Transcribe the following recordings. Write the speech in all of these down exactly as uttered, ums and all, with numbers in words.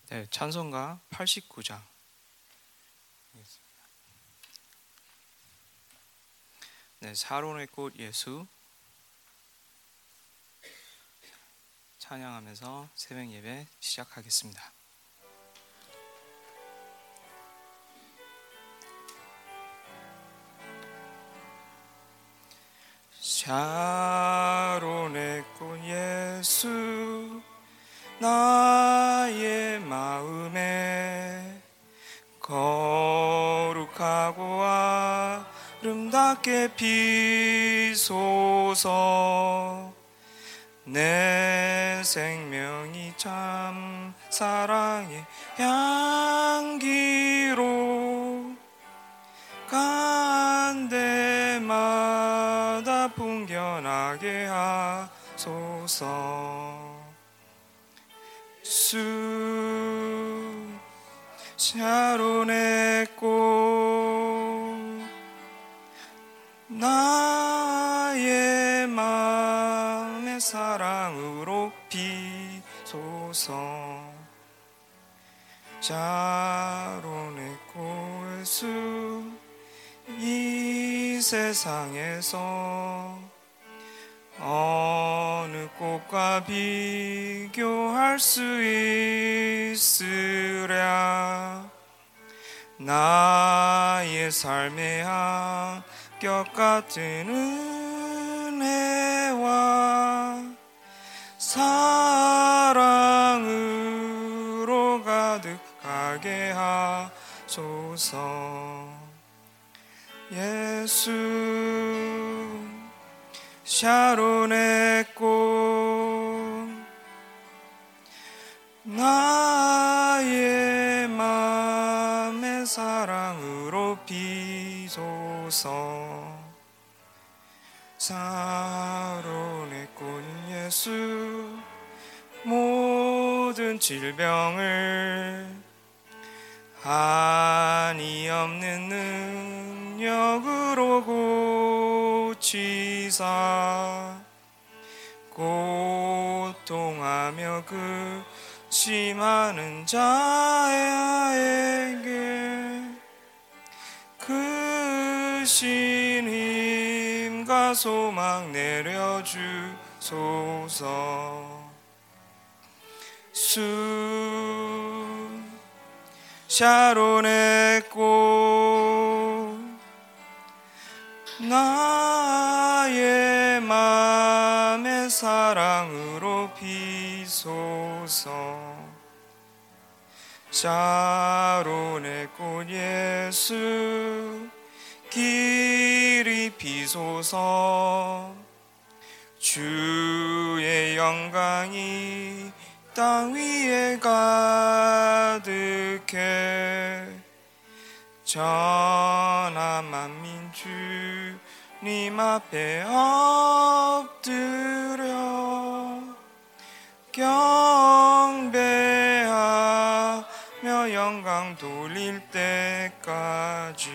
네, 찬송가 팔십구 장. 네, 사론의 꽃 예수 찬양하면서 새벽 예배 시작하겠습니다. 샤론의 꽃 예수 나의 마음에 거룩하고 아름답게 피소서. 내 생명이 참 사랑의 향기로 간 데마다 풍겨나게 하소서. 수 샤론의 꽃 나의 마음의 사랑으로 피소서. 샤론의 꽃 예수 이 세상에서 어느 꽃과 비교할 수 있으랴. 나의 삶의 합격 같은 은혜와 사랑으로 가득하게 하소서. 예수 샤론의 꽃 나의 맘의 사랑으로 피소서. 샤론의 꽃 예수 모든 질병을 한이 없는 능력으로 고치사 고통하며 근심하는 자에게 크신 힘과 소망 내려주소서. 수 샤론의 꽃 나의 맘의 사랑으로 피소서. 샤론의 꽃 예수 길이 피소서. 주의 영광이 땅 위에 가득해 전하 만민 주님 앞에 엎드려 경배하며 영광 돌릴 때까지.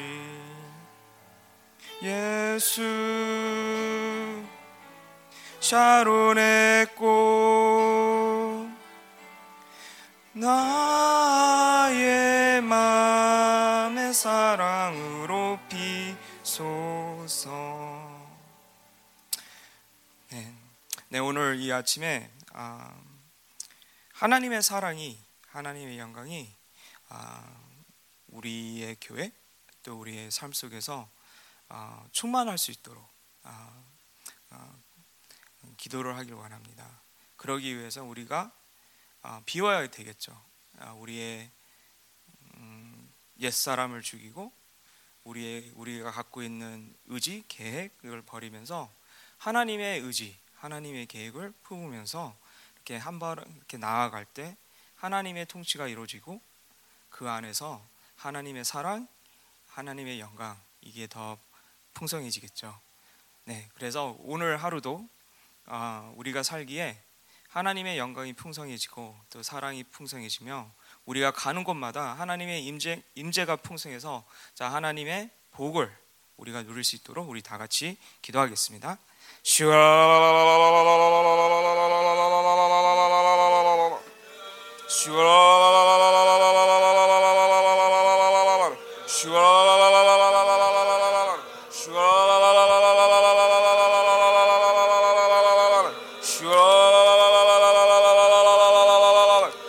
예수 샤론의 꽃 나의 맘의 사랑으로 피소서. 네, 네 오늘 이 아침에 아, 하나님의 사랑이 하나님의 영광이 아, 우리의 교회 또 우리의 삶 속에서 아, 충만할 수 있도록 아, 아, 기도를 하길 원합니다. 그러기 위해서 우리가 아, 비워야 되겠죠. 아, 우리의 음, 옛사람을 죽이고 우리의, 우리가 갖고 있는 의지, 계획을 버리면서 하나님의 의지, 하나님의 계획을 품으면서 이렇게 한번 이렇게 나아갈 때 하나님의 통치가 이루어지고 그 안에서 하나님의 사랑, 하나님의 영광 이게 더 풍성해지겠죠. 네, 그래서 오늘 하루도 아, 우리가 살기에 하나님의 영광이 풍성해지고 또 사랑이 풍성해지며 우리가 가는 곳마다 하나님의 임재, 임재가 풍성해서 자 하나님의 복을 우리가 누릴 수 있도록 우리 다 같이 기도하겠습니다. 슈아 슈아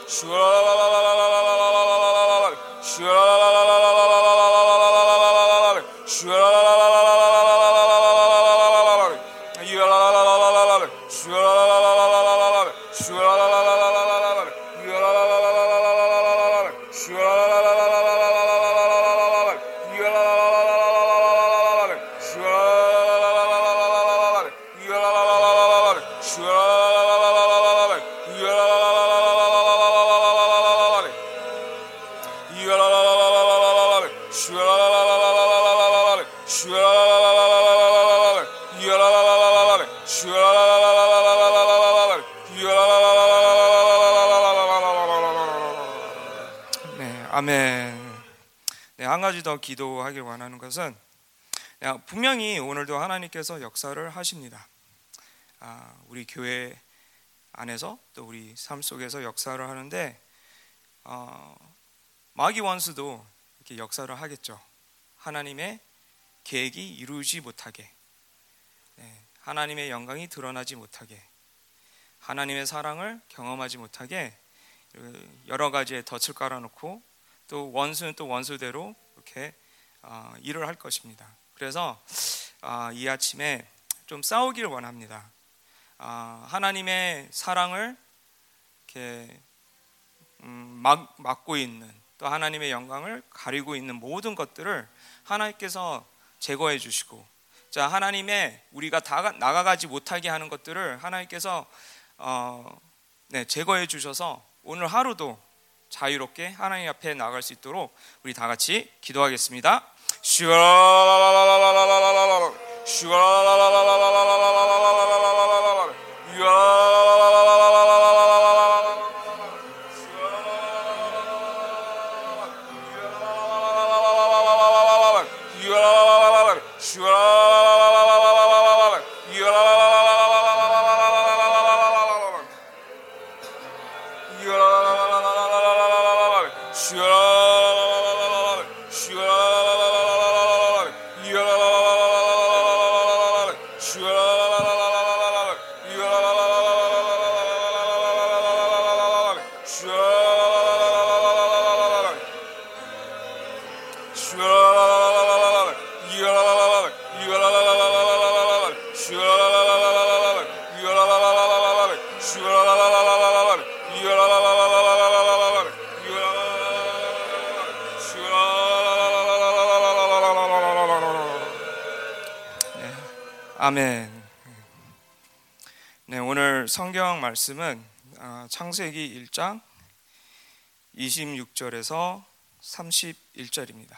네, 아멘. 네, 한 가지 더 기도하길 원하는 것은 분명히 오늘도 하나님께서 역사를 하십니다. 아, 우리 교회 안에서 또 우리 삶 속에서 역사를 하는데 어, 마귀 원수도 이렇게 역사를 하겠죠. 하나님의 계획이 이루어지지 못하게, 네, 하나님의 영광이 드러나지 못하게, 하나님의 사랑을 경험하지 못하게 여러 가지의 덫을 깔아놓고 또 원수는 또 원수대로 이렇게 어, 일을 할 것입니다. 그래서 어, 이 아침에 좀 싸우길 원합니다. 어, 하나님의 사랑을 이렇게 음, 막, 막고 있는, 또 하나님의 영광을 가리고 있는 모든 것들을 하나님께서 제거해 주시고, 자, 하나님의 우리가 다 나가가지 못하게 하는 것들을 하나님께서 어, 네, 제거해 주셔서 오늘 하루도 자유롭게 하나님 앞에 나갈 수 있도록 우리 다 같이 기도하겠습니다. 아멘. 네, 오늘 성경 말씀은 창세기 일 장 이십육 절에서 삼십일 절입니다.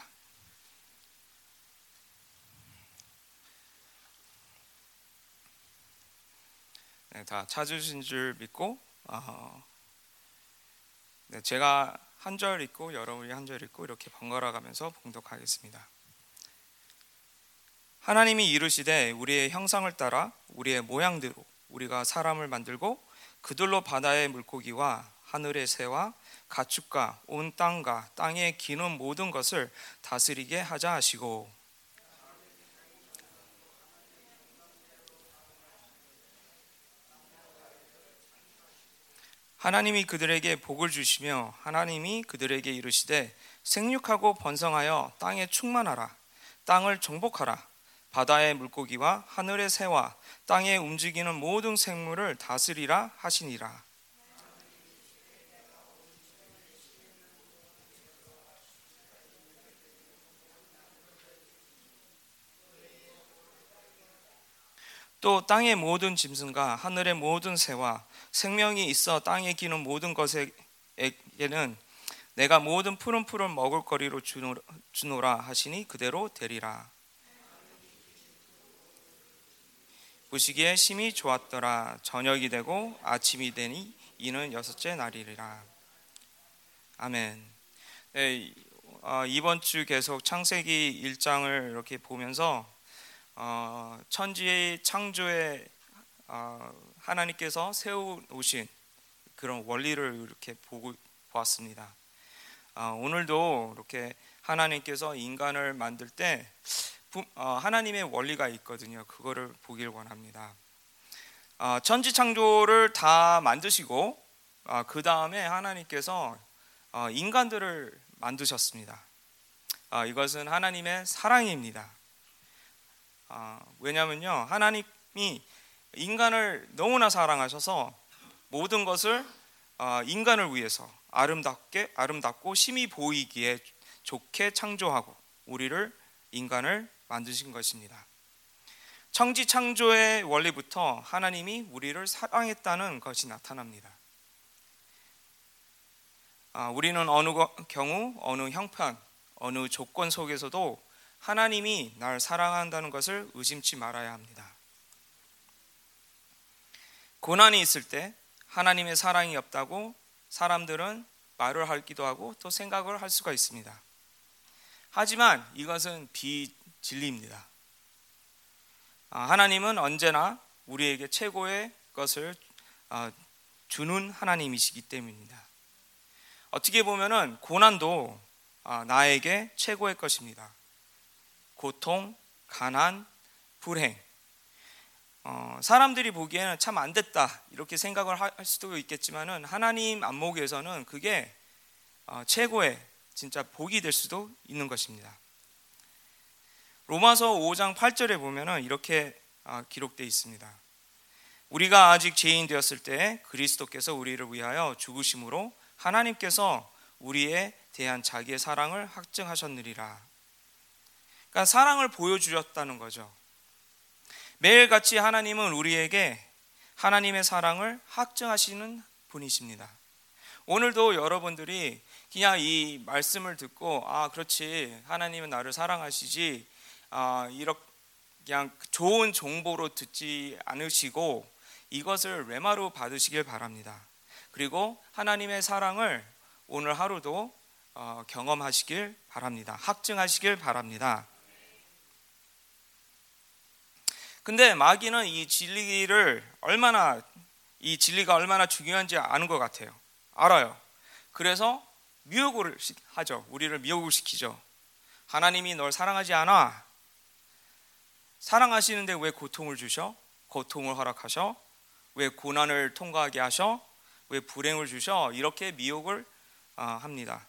네, 다 찾으신 줄 믿고 어, 네, 제가 한 절 읽고 여러분이 한 절 읽고 이렇게 번갈아 가면서 봉독하겠습니다. 하나님이 이르시되 우리의 형상을 따라 우리의 모양대로 우리가 사람을 만들고 그들로 바다의 물고기와 하늘의 새와 가축과 온 땅과 땅에 기는 모든 것을 다스리게 하자 하시고, 하나님이 그들에게 복을 주시며 하나님이 그들에게 이르시되 생육하고 번성하여 땅에 충만하라. 땅을 정복하라. 바다의 물고기와 하늘의 새와 땅에 움직이는 모든 생물을 다스리라 하시니라. 또 땅의 모든 짐승과 하늘의 모든 새와 생명이 있어 땅에 기는 모든 것에게는 내가 모든 푸른 풀을 먹을 거리로 주노라 하시니 그대로 되리라. 보시기에 심히 좋았더라. 저녁이 되고 아침이 되니 이는 여섯째 날이리라. 아멘. 네, 어, 이번 주 계속 창세기 일 장을 이렇게 보면서 어, 천지의 창조에 어, 하나님께서 세우신 그런 원리를 이렇게 보고 보았습니다. 어, 오늘도 이렇게 하나님께서 인간을 만들 때 하나님의 원리가 있거든요. 그거를 보길 원합니다. 천지 창조를 다 만드시고 그 다음에 하나님께서 인간들을 만드셨습니다. 이것은 하나님의 사랑입니다. 왜냐하면요, 하나님이 인간을 너무나 사랑하셔서 모든 것을 인간을 위해서 아름답게 아름답고 심히 보이기에 좋게 창조하고 우리를 인간을 만드신 것입니다. 천지 창조의 원리부터 하나님이 우리를 사랑했다는 것이 나타납니다. 아, 우리는 어느 경우, 어느 형편, 어느 조건 속에서도 하나님이 날 사랑한다는 것을 의심치 말아야 합니다. 고난이 있을 때 하나님의 사랑이 없다고 사람들은 말을 하기도 하고 또 생각을 할 수가 있습니다. 하지만 이것은 비진리입니다. 하나님은 언제나 우리에게 최고의 것을 주는 하나님이시기 때문입니다. 어떻게 보면은 고난도 나에게 최고의 것입니다. 고통, 가난, 불행. 어, 사람들이 보기에는 참 안 됐다 이렇게 생각을 할 수도 있겠지만은 하나님 안목에서는 그게 어, 최고의 진짜 복이 될 수도 있는 것입니다. 로마서 오 장 팔 절에 보면은 이렇게 어, 기록되어 있습니다. 우리가 아직 죄인 되었을 때 그리스도께서 우리를 위하여 죽으심으로 하나님께서 우리에 대한 자기의 사랑을 확증하셨느니라. 그러니까 사랑을 보여주셨다는 거죠. 매일같이 하나님은 우리에게 하나님의 사랑을 확증하시는 분이십니다. 오늘도 여러분들이 그냥 이 말씀을 듣고 아 그렇지 하나님은 나를 사랑하시지 아 이렇게 그냥 좋은 정보로 듣지 않으시고 이것을 레마로 받으시길 바랍니다. 그리고 하나님의 사랑을 오늘 하루도 어, 경험하시길 바랍니다. 확증하시길 바랍니다. 근데 마귀는 이 진리를 얼마나 이 진리가 얼마나 중요한지 아는 것 같아요. 알아요. 그래서 미혹을 하죠. 우리를 미혹을 시키죠. 하나님이 널 사랑하지 않아. 사랑하시는데 왜 고통을 주셔? 고통을 허락하셔? 왜 고난을 통과하게 하셔? 왜 불행을 주셔? 이렇게 미혹을 합니다.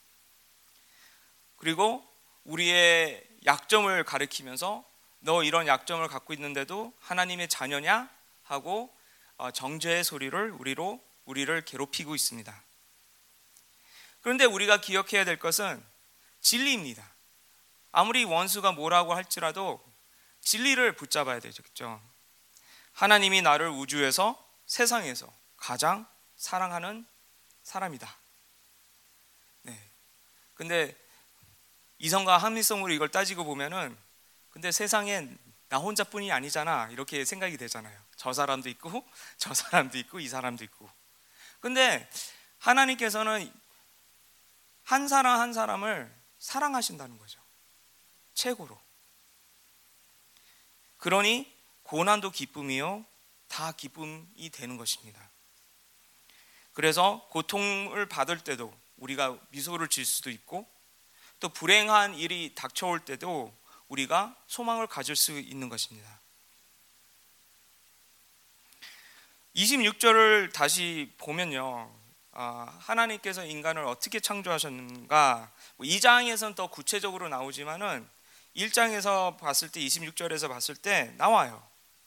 그리고 우리의 약점을 가리키면서 너 이런 약점을 갖고 있는데도 하나님의 자녀냐? 하고 정죄의 소리를 우리로 우리를 괴롭히고 있습니다. 그런데 우리가 기억해야 될 것은 진리입니다. 아무리 원수가 뭐라고 할지라도 진리를 붙잡아야 되겠죠. 하나님이 나를 우주에서 세상에서 가장 사랑하는 사람이다. 네. 근데 이성과 합리성으로 이걸 따지고 보면은 근데 세상엔 나 혼자뿐이 아니잖아 이렇게 생각이 되잖아요. 저 사람도 있고 저 사람도 있고 이 사람도 있고. 근데 하나님께서는 한 사람 한 사람을 사랑하신다는 거죠. 최고로. 그러니 고난도 기쁨이요 다 기쁨이 되는 것입니다. 그래서 고통을 받을 때도 우리가 미소를 질 수도 있고 또 불행한 일이 닥쳐올 때도 우리가 소망을 가질 수 있는 것입니다. 이십육 절을 다시 보면요, 아, 하나님께서 인간을 어떻게 창조하셨는가, 이 장에서는 더 구체적으로 나오지만은 일 장에서 봤을 때 이십육 절에서 봤을 때 나와요.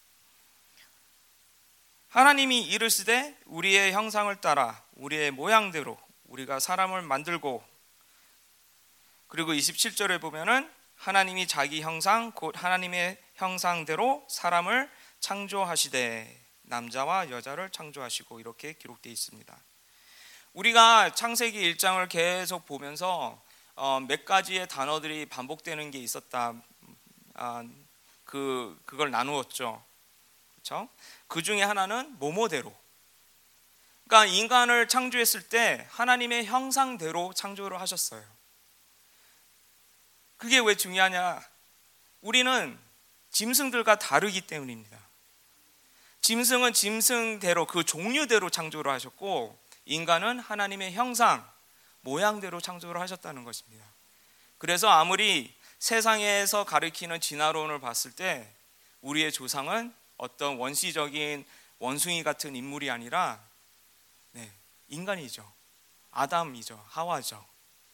하나님이 이르시되 우리의 형상을 따라 우리의 모양대로 우리가 사람을 만들고, 그리고 이십칠 절에 보면은 하나님이 자기 형상 곧 하나님의 형상대로 사람을 창조하시되 남자와 여자를 창조하시고 이렇게 기록되어 있습니다. 우리가 창세기 일 장을 계속 보면서 어, 몇 가지의 단어들이 반복되는 게 있었다. 아, 그 그걸 나누었죠. 그렇죠? 그 중에 하나는 모모대로. 그러니까 인간을 창조했을 때 하나님의 형상대로 창조를 하셨어요. 그게 왜 중요하냐? 우리는 짐승들과 다르기 때문입니다. 짐승은 짐승대로 그 종류대로 창조를 하셨고 인간은 하나님의 형상, 모양대로 창조를 하셨다는 것입니다. 그래서 아무리 세상에서 가리키는 진화론을 봤을 때 우리의 조상은 어떤 원시적인 원숭이 같은 인물이 아니라 네, 인간이죠. 아담이죠. 하와죠.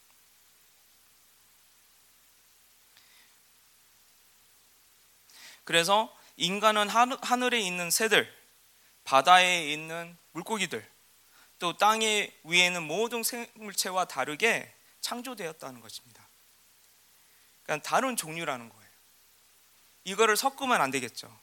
그래서 인간은 하늘에 있는 새들, 바다에 있는 물고기들, 또 땅에 위에 있는 모든 생물체와 다르게 창조되었다는 것입니다. 그러니까 다른 종류라는 거예요. 이거를 섞으면 안 되겠죠.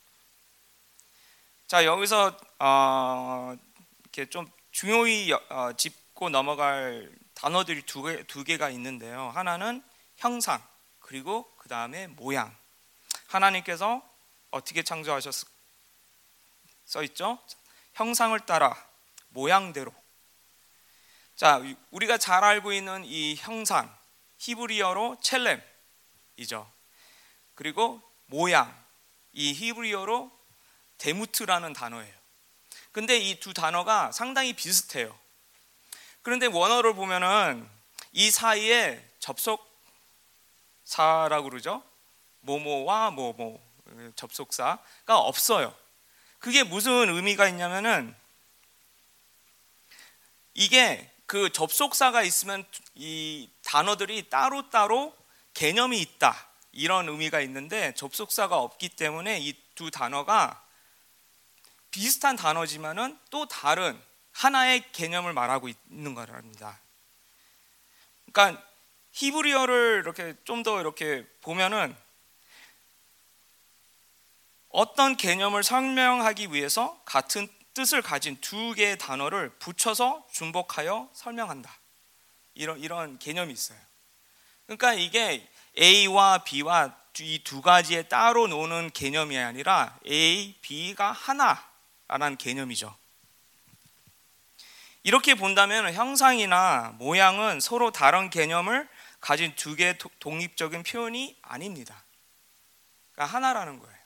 자, 여기서 어, 이렇게 좀 중요히 어, 짚고 넘어갈 단어들이 두 개, 두 개가 있는데요. 하나는 형상, 그리고 그 다음에 모양. 하나님께서 어떻게 창조하셨 써 있죠? 형상을 따라 모양대로. 자, 우리가 잘 알고 있는 이 형상, 히브리어로 첼렘이죠. 그리고 모양, 이 히브리어로 데무트라는 단어예요. 근데 이 두 단어가 상당히 비슷해요. 그런데 원어를 보면은 이 사이에 접속사라고 그러죠. 뭐뭐와 뭐뭐, 접속사가 없어요. 그게 무슨 의미가 있냐면은, 이게 그 접속사가 있으면 이 단어들이 따로따로 개념이 있다, 이런 의미가 있는데, 접속사가 없기 때문에 이 두 단어가 비슷한 단어지만은 또 다른 하나의 개념을 말하고 있는 거랍니다. 그러니까 히브리어를 이렇게 좀 더 이렇게 보면은 어떤 개념을 설명하기 위해서 같은 뜻을 가진 두 개의 단어를 붙여서 중복하여 설명한다, 이런 이런 개념이 있어요. 그러니까 이게 A와 B와 이 두 가지의 따로 노는 개념이 아니라 A, B가 하나라는 개념이죠. 이렇게 본다면 형상이나 모양은 서로 다른 개념을 가진 두 개의 독립적인 표현이 아닙니다. 그러니까 하나라는 거예요.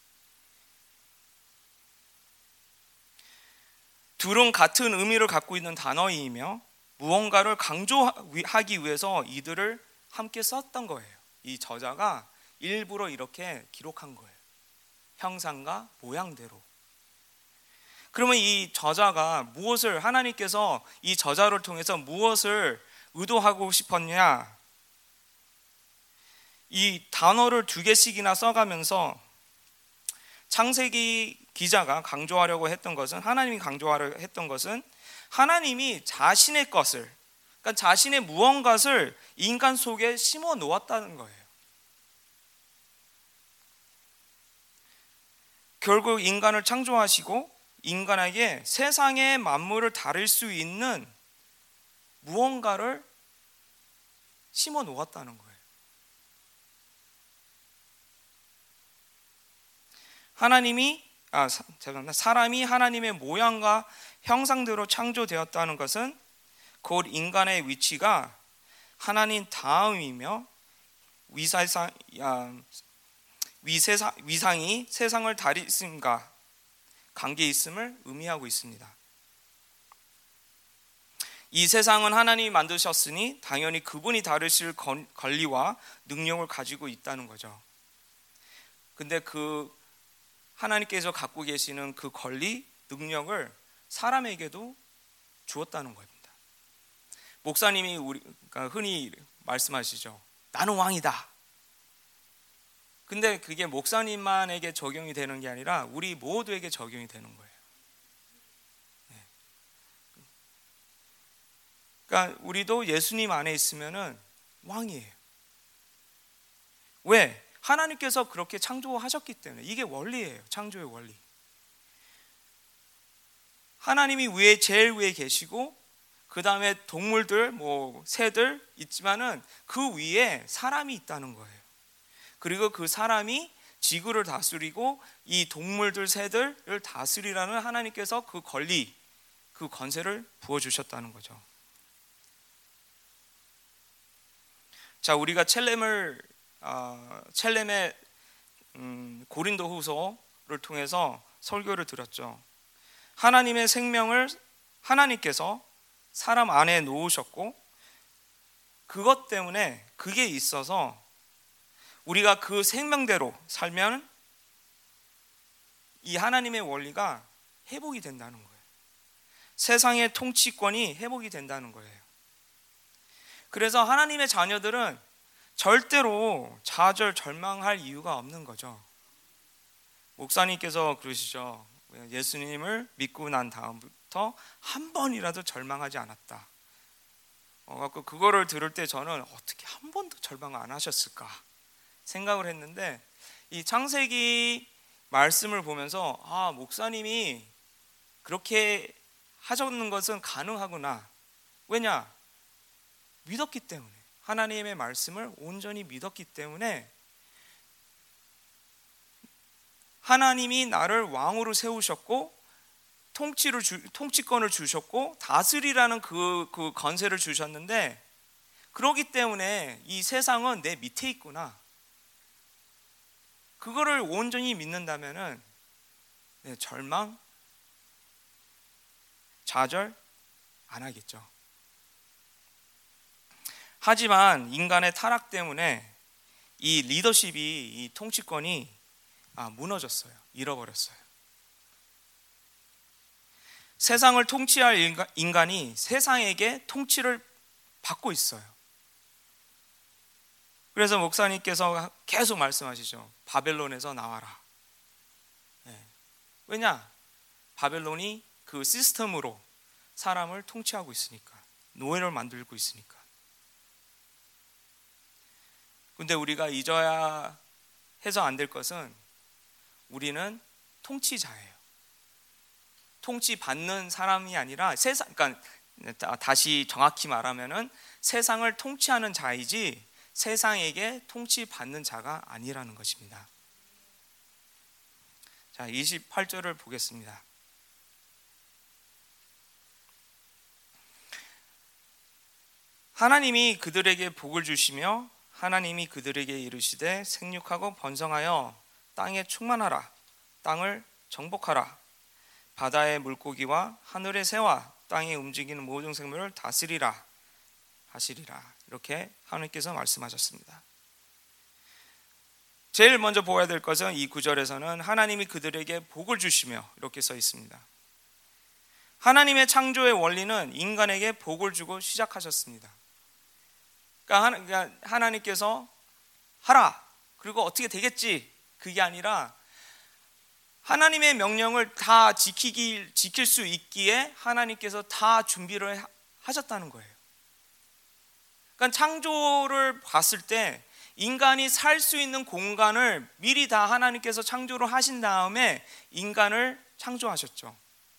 둘은 같은 의미를 갖고 있는 단어이며 무언가를 강조하기 위해서 이들을 함께 썼던 거예요. 이 저자가 일부러 이렇게 기록한 거예요. 형상과 모양대로. 그러면 이 저자가 무엇을, 하나님께서 이 저자를 통해서 무엇을 의도하고 싶었냐? 이 단어를 두 개씩이나 써가면서 창세기 기자가 강조하려고 했던 것은, 하나님이 강조하려 했던 것은 하나님이 자신의 것을, 그러니까 자신의 무언가를 인간 속에 심어 놓았다는 거예요. 결국 인간을 창조하시고 인간에게 세상의 만물을 다룰 수 있는 무언가를 심어 놓았다는 거예요. 하나님이 아, 죄송합니다. 사람이 하나님의 모양과 형상대로 창조되었다는 것은 곧 인간의 위치가 하나님 다음이며 위세상, 위세상, 위상이 세상을 다스림과 관계 있음을 의미하고 있습니다. 이 세상은 하나님이 만드셨으니 당연히 그분이 다루실 권리와 능력을 가지고 있다는 거죠. 근데 그 하나님께서 갖고 계시는 그 권리, 능력을 사람에게도 주었다는 겁니다. 목사님이 우리 그러니까 흔히 말씀하시죠. 나는 왕이다. 근데 그게 목사님만에게 적용이 되는 게 아니라 우리 모두에게 적용이 되는 거예요. 네. 그러니까 우리도 예수님 안에 있으면은 왕이에요. 왜? 하나님께서 그렇게 창조하셨기 때문에. 이게 원리예요. 창조의 원리. 하나님이 위에 제일 위에 계시고 그 다음에 동물들, 뭐 새들 있지만은 그 위에 사람이 있다는 거예요. 그리고 그 사람이 지구를 다스리고 이 동물들, 새들을 다스리라는 하나님께서 그 권리, 그 권세를 부어주셨다는 거죠. 자, 우리가 첼렘을 어, 첼렘의 음, 고린도후서를 통해서 설교를 들었죠. 하나님의 생명을 하나님께서 사람 안에 놓으셨고 그것 때문에 그게 있어서 우리가 그 생명대로 살면 이 하나님의 원리가 회복이 된다는 거예요. 세상의 통치권이 회복이 된다는 거예요. 그래서 하나님의 자녀들은 절대로 좌절, 절망할 이유가 없는 거죠. 목사님께서 그러시죠. 예수님을 믿고 난 다음부터 한 번이라도 절망하지 않았다. 어, 그거를 들을 때 저는 어떻게 한 번도 절망 안 하셨을까 생각을 했는데, 이 창세기 말씀을 보면서 아, 목사님이 그렇게 하셨는 것은 가능하구나. 왜냐? 믿었기 때문에, 하나님의 말씀을 온전히 믿었기 때문에 하나님이 나를 왕으로 세우셨고 통치를 주, 통치권을 주셨고 다스리라는 그, 그 권세를 주셨는데, 그렇기 때문에 이 세상은 내 밑에 있구나, 그거를 온전히 믿는다면은 네, 절망, 좌절 안 하겠죠. 하지만 인간의 타락 때문에 이 리더십이, 이 통치권이 아, 무너졌어요. 잃어버렸어요. 세상을 통치할 인간이 세상에게 통치를 받고 있어요. 그래서 목사님께서 계속 말씀하시죠. 바벨론에서 나와라. 네. 왜냐? 바벨론이 그 시스템으로 사람을 통치하고 있으니까, 노예를 만들고 있으니까. 근데 우리가 잊어야 해서 안 될 것은 우리는 통치자예요. 통치받는 사람이 아니라 세상, 그러니까 다시 정확히 말하면은 세상을 통치하는 자이지 세상에게 통치받는 자가 아니라는 것입니다. 자, 이십팔 절을 보겠습니다. 하나님이 그들에게 복을 주시며 하나님이 그들에게 이르시되 생육하고 번성하여 땅에 충만하라. 땅을 정복하라. 바다의 물고기와 하늘의 새와 땅에 움직이는 모든 생물을 다스리라 하시리라. 이렇게 하나님께서 말씀하셨습니다. 제일 먼저 보아야 될 것은 이 구절에서는 하나님이 그들에게 복을 주시며 이렇게 써 있습니다. 하나님의 창조의 원리는 인간에게 복을 주고 시작하셨습니다. 그러니까 하나님께서 하라, 그리고 어떻게 되겠지, 그게 아니라 하나님의 명령을 다 지키기, 지킬 수 있기에 하나님께서 다 준비를 하셨다는 거예요. 그러니까 창조를 봤을 때 인간이 살 수 있는 공간을 미리 다 하나님께서 창조를 하신 다음에 인간을 창조하셨죠.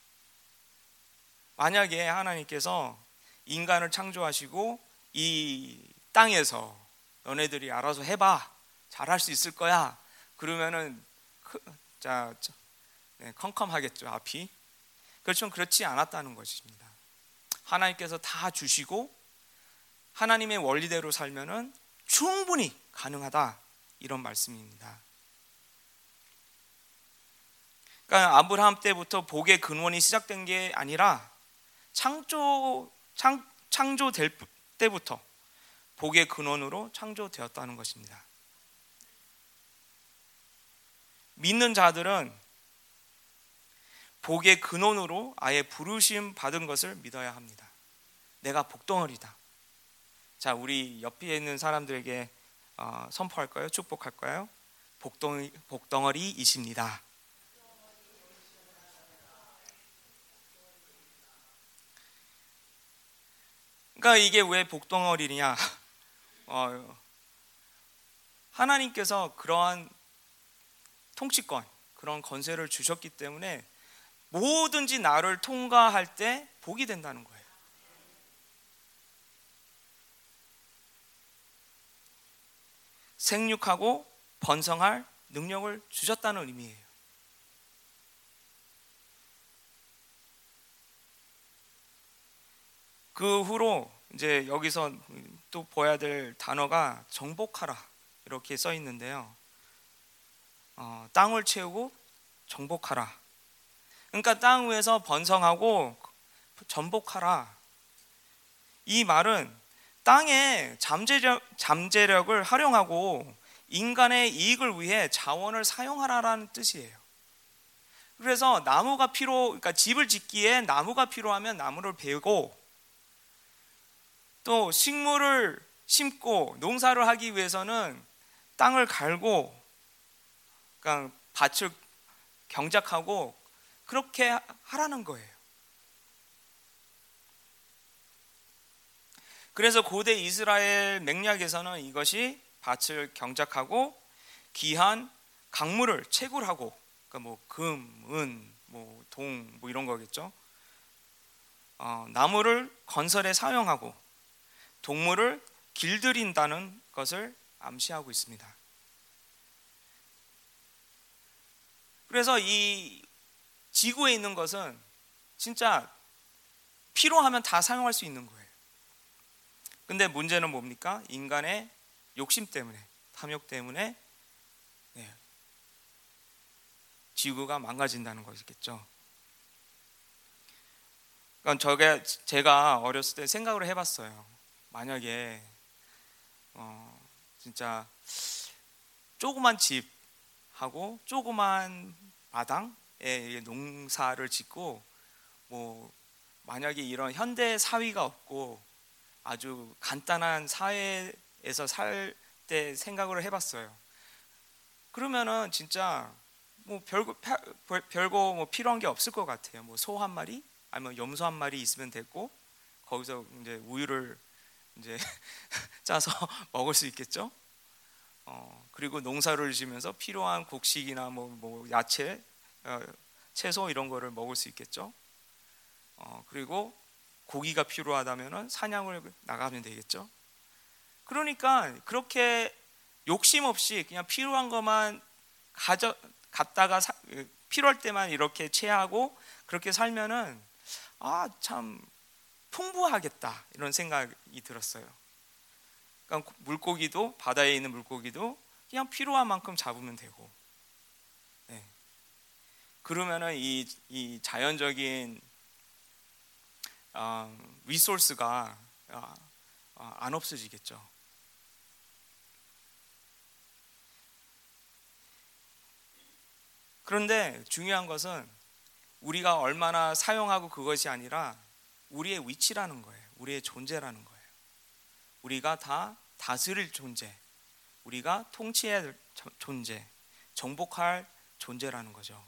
만약에 하나님께서 인간을 창조하시고 이 땅에서 너네들이 알아서 해봐, 잘할 수 있을 거야, 그러면은 자, 네, 컴컴하겠죠, 앞이. 그렇지만 그렇지 않았다는 것입니다. 하나님께서 다 주시고 하나님의 원리대로 살면은 충분히 가능하다, 이런 말씀입니다. 그러니까 아브라함 때부터 복의 근원이 시작된 게 아니라 창조 창, 창조될 때부터 복의 근원으로 창조되었다는 것입니다. 믿는 자들은 복의 근원으로 아예 부르심 받은 것을 믿어야 합니다. 내가 복덩어리다. 자, 우리 옆에 있는 사람들에게 어, 선포할까요? 축복할까요? 복덩, 복덩어리이십니다. 그러니까 이게 왜 복덩어리냐? 어, 하나님께서 그러한 통치권, 그런 권세를 주셨기 때문에 뭐든지 나를 통과할 때 복이 된다는 거예요. 생육하고 번성할 능력을 주셨다는 의미예요. 그 후로 이제 여기서 또 보아야 될 단어가 정복하라, 이렇게 써 있는데요. 어, 땅을 채우고 정복하라. 그러니까 땅 위에서 번성하고 전복하라. 이 말은 땅의 잠재력, 잠재력을 활용하고 인간의 이익을 위해 자원을 사용하라라는 뜻이에요. 그래서 나무가 필요, 그러니까 집을 짓기에 나무가 필요하면 나무를 베고, 또 식물을 심고 농사를 하기 위해서는 땅을 갈고, 그러니까 밭을 경작하고 그렇게 하라는 거예요. 그래서 고대 이스라엘 맥락에서는 이것이 밭을 경작하고 귀한 강물을 채굴하고, 그러니까 뭐 금, 은, 뭐 동, 뭐 이런 거겠죠. 어, 나무를 건설에 사용하고 동물을 길들인다는 것을 암시하고 있습니다. 그래서 이 지구에 있는 것은 진짜 필요하면 다 사용할 수 있는 거예요. 근데 문제는 뭡니까? 인간의 욕심 때문에, 탐욕 때문에 네, 지구가 망가진다는 것이겠죠. 그러니까 저게 제가 어렸을 때 생각을 해봤어요. 만약에 어, 진짜 조그만 집하고 조그만 마당에 농사를 짓고, 뭐 만약에 이런 현대 사위가 없고 아주 간단한 사회에서 살 때 생각을 해봤어요. 그러면은 진짜 뭐 별거 별거 뭐 필요한 게 없을 것 같아요. 뭐 소 한 마리, 아니면 염소 한 마리 있으면 됐고, 거기서 이제 우유를 이제 짜서 먹을 수 있겠죠. 어, 그리고 농사를 지면서 필요한 곡식이나 뭐, 뭐 야채, 어, 채소 이런 거를 먹을 수 있겠죠. 어, 그리고 고기가 필요하다면은 사냥을 나가면 되겠죠. 그러니까 그렇게 욕심 없이 그냥 필요한 것만 가져 갖다가 사, 필요할 때만 이렇게 채하고 그렇게 살면은 아, 참 풍부하겠다 이런 생각이 들었어요. 그러니까 물고기도, 바다에 있는 물고기도 그냥 필요한 만큼 잡으면 되고, 네. 그러면은 이, 이 자연적인 어, 리소스가 어, 어, 안 없어지겠죠. 그런데 중요한 것은 우리가 얼마나 사용하고 그것이 아니라 우리의 위치라는 거예요. 우리의 존재라는 거예요. 우리가 다 다스릴 존재, 우리가 통치해야 될 존재, 정복할 존재라는 거죠.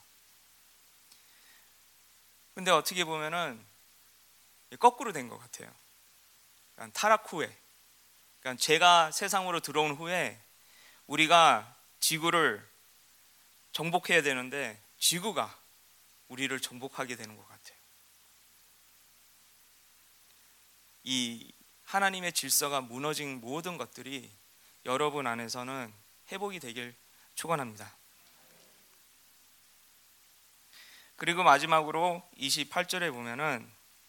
근데 어떻게 보면은 거꾸로 된 것 같아요. 그러니까 타락 후에, 그러니까 죄가 세상으로 들어온 후에 우리가 지구를 정복해야 되는데 지구가 우리를 정복하게 되는 것 같아요. 이 하나님의 질서가 무너진 모든 것들이 여러분 안에서는 회복이 되길 축원합니다. 그리고 마지막으로 이십팔 절에 보면은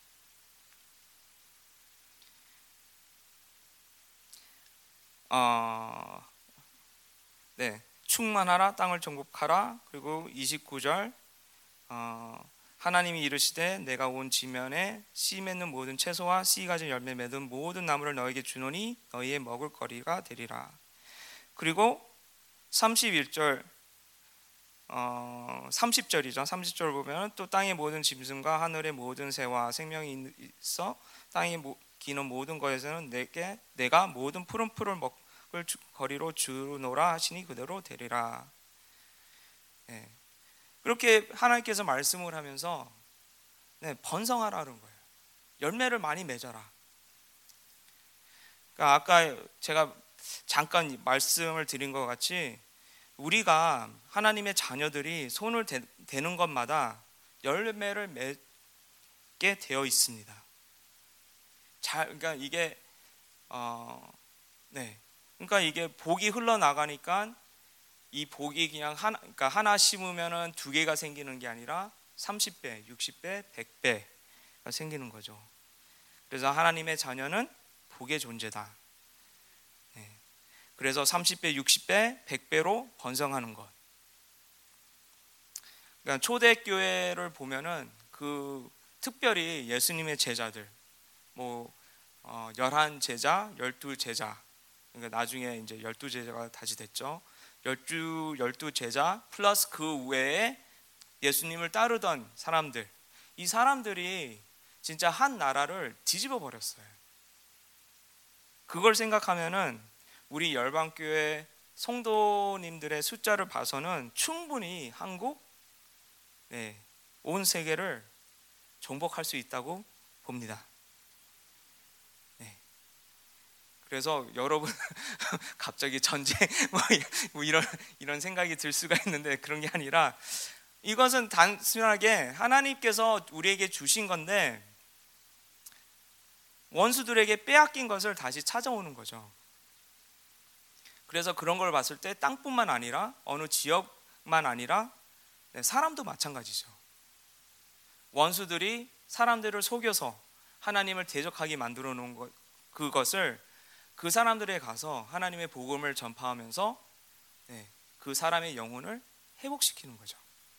어, 네, 충만하라, 땅을 정복하라. 그리고 이십구 절 어, 하나님이 이르시되 내가 온 지면에 씨 맺는 모든 채소와 씨 가진 열매 맺은 모든 나무를 너에게 주노니 너희의 먹을 거리가 되리라. 그리고 삼십일 절 어, 삼십 절이죠. 삼십 절 보면 또 땅의 모든 짐승과 하늘의 모든 새와 생명이 있어 땅에 기는 모든 것에서는 내게 내가 모든 푸른 풀을 먹을 거리로 주노라 하시니 그대로 되리라. 네. 그렇게 하나님께서 말씀을 하면서 네, 번성하라는 거예요. 열매를 많이 맺어라. 그러니까 아까 제가 잠깐 말씀을 드린 것 같이 우리가 하나님의 자녀들이 손을 대, 대는 것마다 열매를 맺게 되어 있습니다. 자, 그러니까 이게 어, 네, 그러니까 이게 복이 흘러나가니까 이 복이 그냥 하나, 그러니까 하나 심으면은 두 개가 생기는 게 아니라 삼십 배, 육십 배, 백 배가 생기는 거죠. 그래서 하나님의 자녀는 복의 존재다. 네. 그래서 삼십 배, 육십 배, 백 배로 번성하는 것. 그러니까 초대교회를 보면은 그 특별히 예수님의 제자들, 뭐 어, 열한 제자, 열두 제자. 그러니까 나중에 이제 열두 제자가 다시 됐죠. 열두, 열두 제자 플러스 그 외에 예수님을 따르던 사람들, 이 사람들이 진짜 한 나라를 뒤집어 버렸어요. 그걸 생각하면은 우리 열방교회 성도님들의 숫자를 봐서는 충분히 한국, 네, 온 세계를 정복할 수 있다고 봅니다. 네. 그래서 여러분 갑자기 전쟁 뭐 이런 이런 생각이 들 수가 있는데 그런 게 아니라 이것은 단순하게 하나님께서 우리에게 주신 건데 원수들에게 빼앗긴 것을 다시 찾아오는 거죠. 그래서 그런 걸 봤을 때 땅뿐만 아니라 어느 지역만 아니라 사람도 마찬가지죠. 원수들이 사람들을 속여서 하나님을 대적하게 만들어 놓은 것, 그것을 그 사람들에 가서 하나님의 복음을 전파하면서 네, 그 사람의 영혼을 회복시키는 거죠.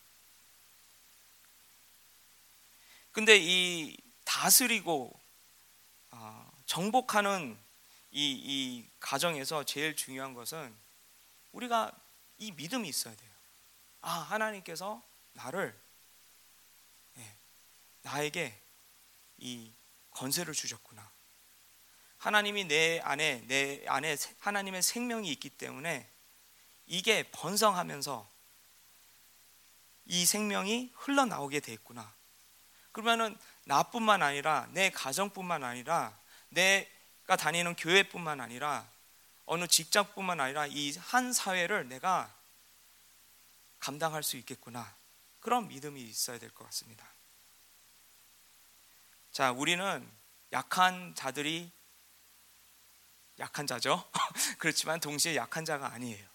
근데 이 다스리고 어, 정복하는 이, 이 가정에서 제일 중요한 것은 우리가 이 믿음이 있어야 돼요. 아, 하나님께서 나를 네, 나에게 이 권세를 주셨구나. 하나님이 내 안에 내 안에 하나님의 생명이 있기 때문에 이게 번성하면서 이 생명이 흘러나오게 돼 있구나. 그러면은 나뿐만 아니라 내 가정뿐만 아니라 내가 다니는 교회뿐만 아니라 어느 직장뿐만 아니라 이 한 사회를 내가 감당할 수 있겠구나. 그런 믿음이 있어야 될 것 같습니다. 자, 우리는 약한 자들이 약한 자죠. 그렇지만 동시에 약한 자가 아니에요.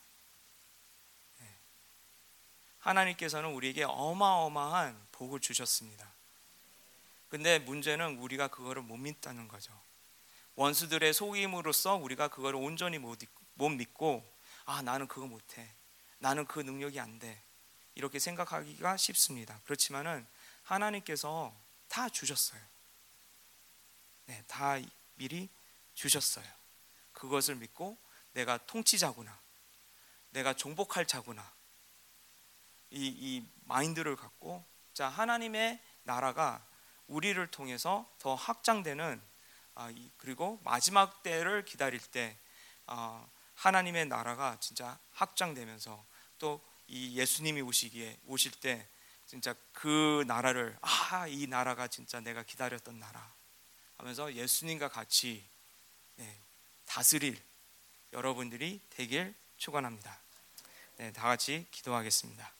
하나님께서는 우리에게 어마어마한 복을 주셨습니다. 근데 문제는 우리가 그거를 못 믿다는 거죠. 원수들의 속임으로써 우리가 그거를 온전히 못, 못 믿고 아, 나는 그거 못해. 나는 그 능력이 안 돼. 이렇게 생각하기가 쉽습니다. 그렇지만은 하나님께서 다 주셨어요. 네, 다 미리 주셨어요. 그것을 믿고 내가 통치자구나, 내가 정복할 자구나, 이, 이 마인드를 갖고 자, 하나님의 나라가 우리를 통해서 더 확장되는 아, 이, 그리고 마지막 때를 기다릴 때 아, 하나님의 나라가 진짜 확장되면서 또 이 예수님이 오시기에 오실 때 진짜 그 나라를 아, 이 나라가 진짜 내가 기다렸던 나라 하면서 예수님과 같이 네, 다스릴 여러분들이 되길 축원합니다. 네, 다 같이 기도하겠습니다.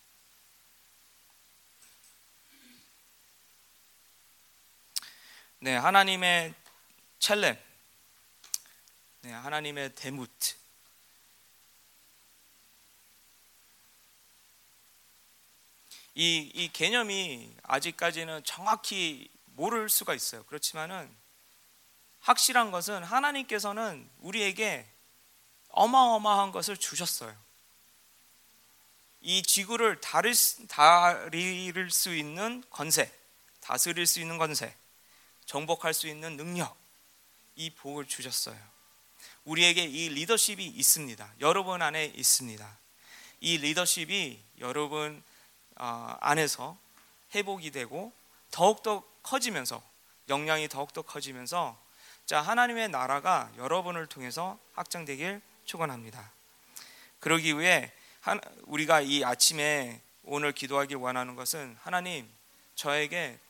네, 하나님의 첼렘, 네, 하나님의 데무트, 이, 이 개념이 아직까지는 정확히 모를 수가 있어요. 그렇지만은 확실한 것은 하나님께서는 우리에게 어마어마한 것을 주셨어요. 이 지구를 다릴, 다릴 수 있는 권세, 다스릴 수 있는 권세, 정복할 수 있는 능력, 이 복을 주셨어요. 우리에게 이 리더십이 있습니다. 여러분 안에 있습니다. 이 리더십이 여러분 안에서 회복이 되고 더욱더 커지면서 역량이 더욱더 커지면서 자, 하나님의 나라가 여러분을 통해서 확장되길 축원합니다. 그러기 위해 우리가 이 아침에 오늘 기도하길 원하는 것은 하나님, 저에게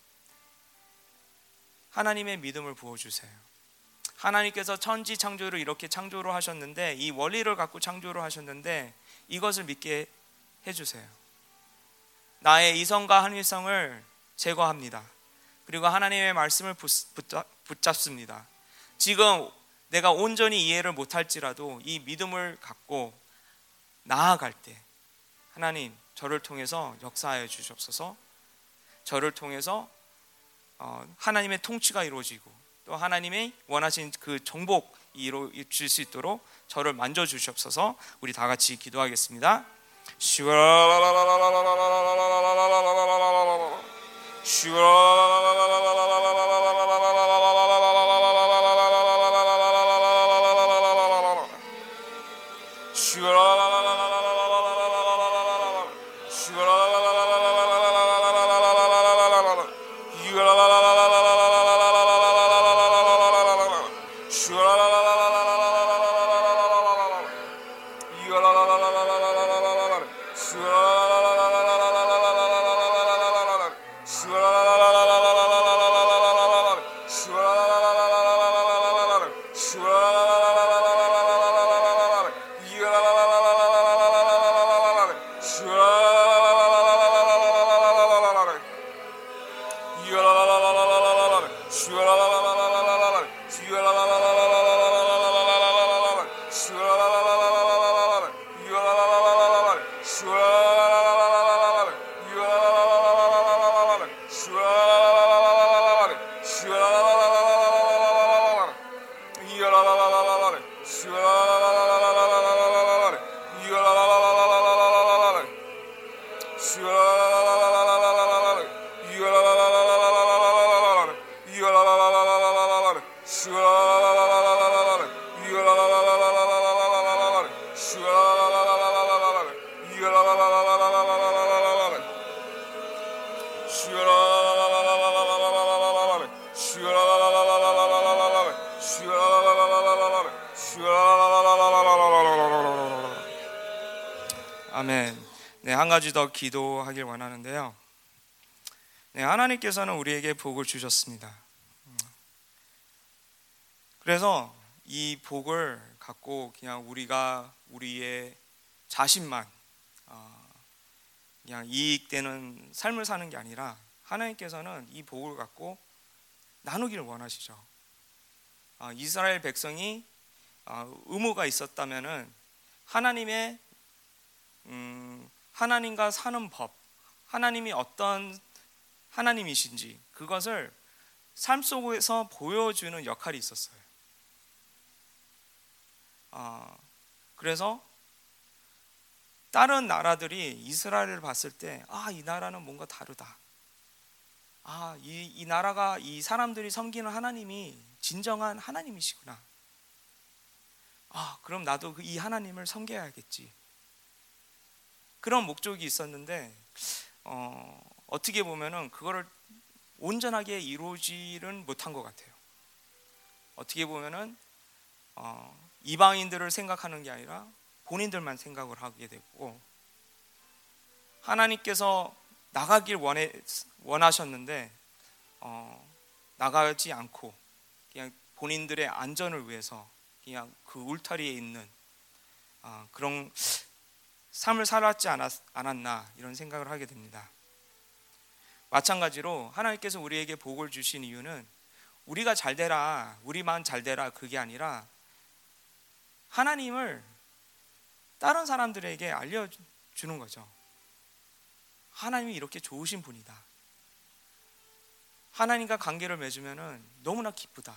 하나님의 믿음을 부어주세요. 하나님께서 천지 창조를 이렇게 창조를 하셨는데 이 원리를 갖고 창조를 하셨는데 이것을 믿게 해주세요. 나의 이성과 합리성을 제거합니다. 그리고 하나님의 말씀을 붙잡습니다. 지금 내가 온전히 이해를 못할지라도 이 믿음을 갖고 나아갈 때 하나님, 저를 통해서 역사하여 주시옵소서. 저를 통해서 하나님의 통치가 이루어지고 또 하나님의 원하신 그 정복이 이루어질 수 있도록 저를 만져주시옵소서. 우리 다 같이 기도하겠습니다. 아멘. 네, 한 가지 더 기도하길 원하는데요. 네, 하나님께서는 우리에게 복을 주셨습니다. 그래서 이 복을 갖고 그냥 우리가 우리의 자신만 어, 그냥 이익되는 삶을 사는 게 아니라 하나님께서는 이 복을 갖고 나누기를 원하시죠. 어, 이스라엘 백성이 어, 의무가 있었다면은 하나님의 음, 하나님과 사는 법, 하나님이 어떤 하나님이신지 그것을 삶 속에서 보여주는 역할이 있었어요. 어, 그래서 다른 나라들이 이스라엘을 봤을 때, 아, 이 나라는 뭔가 다르다. 아, 이, 이 나라가 이 사람들이 섬기는 하나님이 진정한 하나님이시구나. 아, 그럼 나도 이 하나님을 섬겨야겠지. 그런 목적이 있었는데 어, 어떻게 보면은 그거를 온전하게 이루지는 못한 것 같아요. 어떻게 보면은 어, 이방인들을 생각하는 게 아니라 본인들만 생각을 하게 되고, 하나님께서 나가길 원해, 원하셨는데 어, 나가지 않고 그냥 본인들의 안전을 위해서 그냥 그 울타리에 있는 어, 그런 삶을 살았지 않았, 않았나 이런 생각을 하게 됩니다. 마찬가지로 하나님께서 우리에게 복을 주신 이유는 우리가 잘 되라, 우리만 잘 되라 그게 아니라 하나님을 다른 사람들에게 알려주는 거죠. 하나님이 이렇게 좋으신 분이다. 하나님과 관계를 맺으면 너무나 기쁘다.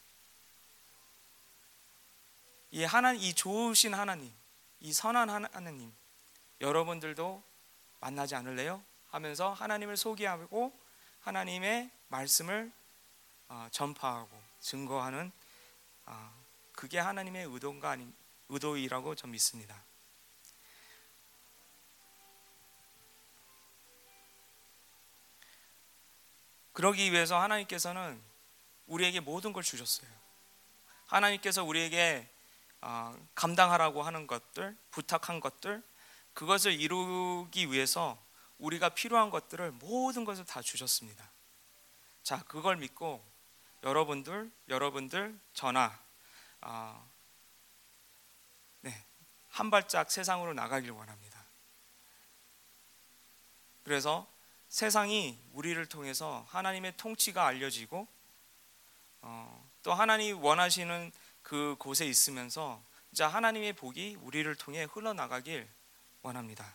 이 하나님, 이 좋으신 하나님, 이 선한 하나님, 여러분들도 만나지 않을래요? 하면서 하나님을 소개하고 하나님의 말씀을 전파하고 증거하는, 그게 하나님의 의도가 아닌 의도이라고 전 믿습니다. 그러기 위해서 하나님께서는 우리에게 모든 걸 주셨어요. 하나님께서 우리에게 감당하라고 하는 것들, 부탁한 것들, 그것을 이루기 위해서 우리가 필요한 것들을 모든 것을 다 주셨습니다. 자, 그걸 믿고 여러분들, 여러분들 저나 어, 네, 한 발짝 세상으로 나가길 원합니다. 그래서 세상이 우리를 통해서 하나님의 통치가 알려지고 어, 또 하나님이 원하시는 그 곳에 있으면서 진짜 하나님의 복이 우리를 통해 흘러나가길 원합니다.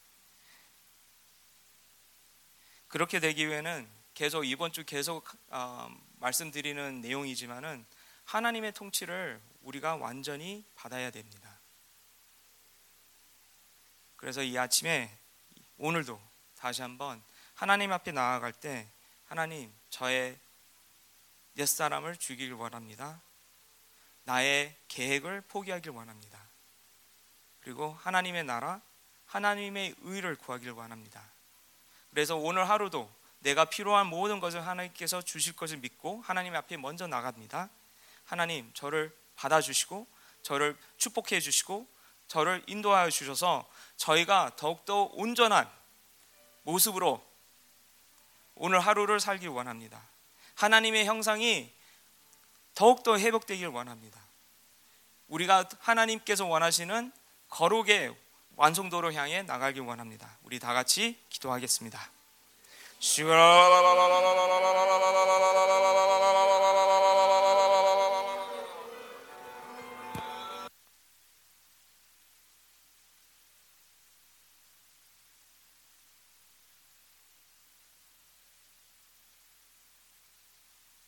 그렇게 되기 위해는 계속 이번 주 계속 어, 말씀드리는 내용이지만은 하나님의 통치를 우리가 완전히 받아야 됩니다. 그래서 이 아침에 오늘도 다시 한번 하나님 앞에 나아갈 때, 하나님, 저의 옛사람을 죽이길 원합니다. 나의 계획을 포기하길 원합니다. 그리고 하나님의 나라, 하나님의 의를 구하길 원합니다. 그래서 오늘 하루도 내가 필요한 모든 것을 하나님께서 주실 것을 믿고 하나님 앞에 먼저 나갑니다. 하나님 저를 받아주시고 저를 축복해 주시고 저를 인도하여 주셔서 저희가 더욱더 온전한 모습으로 오늘 하루를 살길 원합니다. 하나님의 형상이 더욱더 회복되길 원합니다. 우리가 하나님께서 원하시는 거룩의 완성도로 향해 나가길 원합니다. 우리 다 같이 기도하겠습니다.